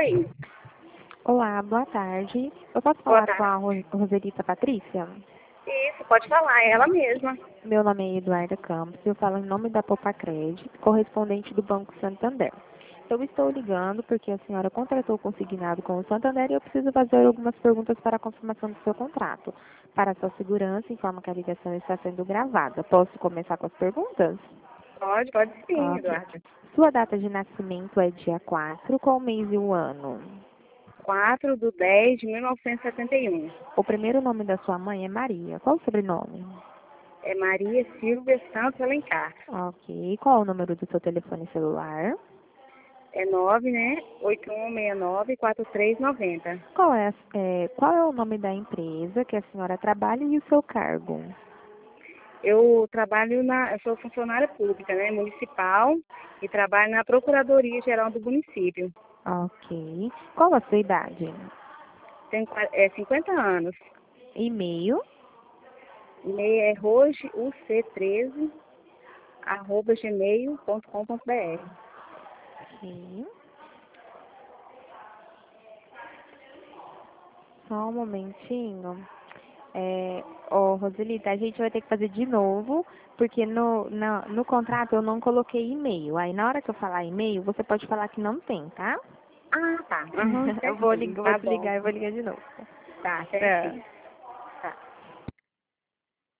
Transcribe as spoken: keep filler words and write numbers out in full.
aí. Olá, boa tarde. Eu posso Boa falar com tarde. a Ro- Roselita Patrícia? Isso, pode falar, é ela mesma. Meu nome é Eduarda Campos e eu falo em nome da Popacred, correspondente do Banco Santander. Eu estou ligando porque a senhora contratou o consignado com o Santander e eu preciso fazer algumas perguntas para a confirmação do seu contrato. Para a sua segurança, informo que a ligação está sendo gravada. Posso começar com as perguntas? Pode, pode sim, Ok. Eduardo. Sua data de nascimento é dia quatro, qual o mês e o ano? quatro de dez de mil novecentos e setenta e um. O primeiro nome da sua mãe é Maria. Qual o sobrenome? É Maria Silvia Santos Alencar. Ok. Qual é o número do seu telefone celular? É nove, né? oito um seis nove, quatro três nove zero. Qual é, a- é, qual é o nome da empresa que a senhora trabalha e o seu cargo? Eu trabalho na, eu sou funcionária pública, né? Municipal e trabalho na Procuradoria Geral do município. Ok. Qual a sua idade? Tenho qua- é, cinquenta anos. E-mail? E-mail é roge u c treze arroba gmail ponto com ponto br. Ok. Só um momentinho. É, ô, Roselita, a gente vai ter que fazer de novo, porque no, na- no contrato eu não coloquei e-mail. Aí na hora que eu falar e-mail, você pode falar que não tem, tá? Ah, tá. Uhum, Eu vou, certinho. lig- vou Tá desligar bom. e vou ligar de novo. Tá, Tá. certinho.